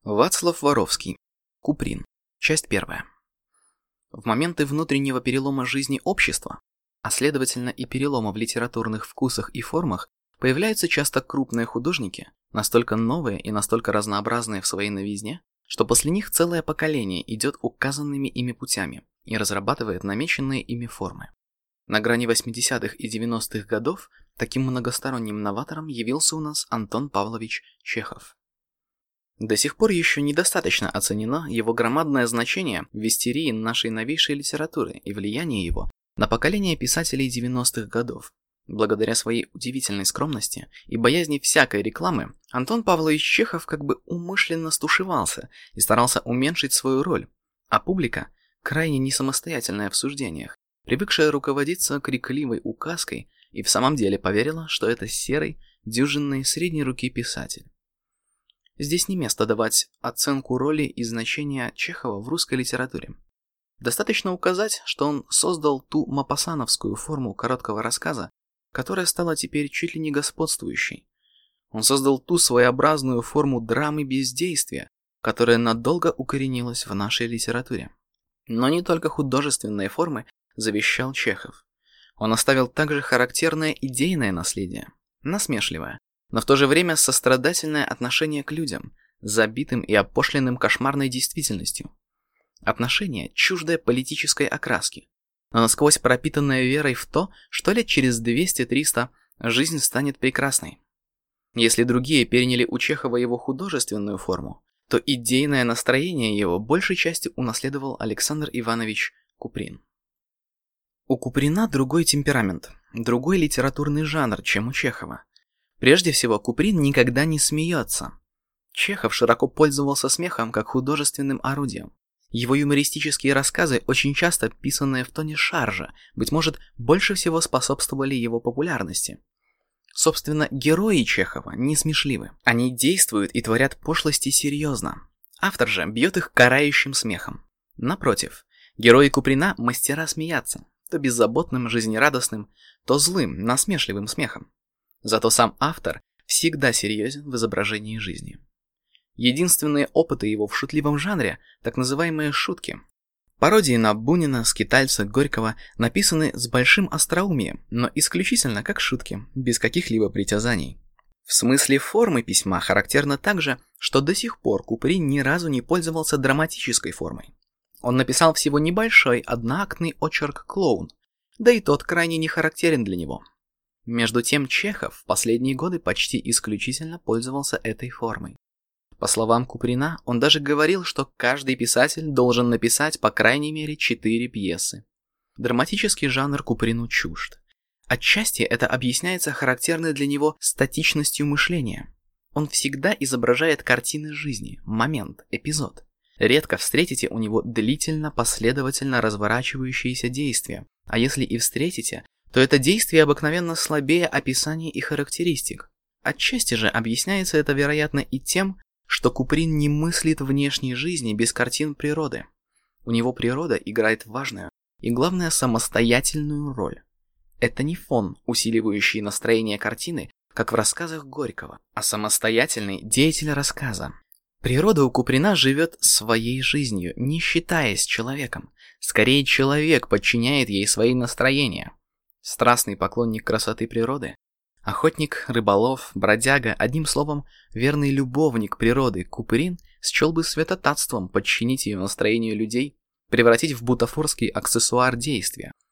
Вацлав Воровский. Куприн. Часть 1. В моменты внутреннего перелома жизни общества, а следовательно и перелома в литературных вкусах и формах, появляются часто крупные художники, настолько новые и настолько разнообразные в своей новизне, что после них целое поколение идет указанными ими путями и разрабатывает намеченные ими формы. На грани 80-х и 90-х годов таким многосторонним новатором явился у нас Антон Павлович Чехов. До сих пор еще недостаточно оценено его громадное значение в истерии нашей новейшей литературы и влияние его на поколение писателей 90-х годов. Благодаря своей удивительной скромности и боязни всякой рекламы, Антон Павлович Чехов как бы умышленно стушевался и старался уменьшить свою роль, а публика, крайне несамостоятельная в суждениях, привыкшая руководиться крикливой указкой, и в самом деле поверила, что это серый, дюжинный средней руки писатель. Здесь не место давать оценку роли и значения Чехова в русской литературе. Достаточно указать, что он создал ту мопассановскую форму короткого рассказа, которая стала теперь чуть ли не господствующей. Он создал ту своеобразную форму драмы бездействия, которая надолго укоренилась в нашей литературе. Но не только художественные формы завещал Чехов. Он оставил также характерное идейное наследие, насмешливое, но в то же время сострадательное отношение к людям, забитым и опошленным кошмарной действительностью. Отношение, чуждое политической окраски, но насквозь пропитанное верой в то, что лет через 200-300 жизнь станет прекрасной. Если другие переняли у Чехова его художественную форму, то идейное настроение его большей частью унаследовал Александр Иванович Куприн. У Куприна другой темперамент, другой литературный жанр, чем у Чехова. Прежде всего, Куприн никогда не смеется. Чехов широко пользовался смехом как художественным орудием. Его юмористические рассказы, очень часто писанные в тоне шаржа, быть может, больше всего способствовали его популярности. Собственно, герои Чехова не смешливы. Они действуют и творят пошлости серьезно. Автор же бьет их карающим смехом. Напротив, герои Куприна – мастера смеяться, то беззаботным, жизнерадостным, то злым, насмешливым смехом. Зато сам автор всегда серьезен в изображении жизни. Единственные опыты его в шутливом жанре – так называемые шутки. Пародии на Бунина, Скитальца, Горького написаны с большим остроумием, но исключительно как шутки, без каких-либо притязаний. В смысле формы письма характерно также, что до сих пор Куприн ни разу не пользовался драматической формой. Он написал всего небольшой одноактный очерк «Клоун», да и тот крайне не характерен для него. Между тем Чехов в последние годы почти исключительно пользовался этой формой. По словам Куприна, он даже говорил, что каждый писатель должен написать по крайней мере 4 пьесы. Драматический жанр Куприну чужд. Отчасти это объясняется характерной для него статичностью мышления. Он всегда изображает картины жизни, момент, эпизод. Редко встретите у него длительно, последовательно разворачивающиеся действия, а если и встретите, то это действие обыкновенно слабее описаний и характеристик. Отчасти же объясняется это, вероятно, и тем, что Куприн не мыслит внешней жизни без картин природы. У него природа играет важную и, главное, самостоятельную роль. Это не фон, усиливающий настроение картины, как в рассказах Горького, а самостоятельный деятель рассказа. Природа у Куприна живет своей жизнью, не считаясь человеком. Скорее, человек подчиняет ей свои настроения. Страстный поклонник красоты природы, охотник, рыболов, бродяга, одним словом, верный любовник природы Куприн счел бы святотатством подчинить ее настроению людей, превратить в бутафорский аксессуар действия.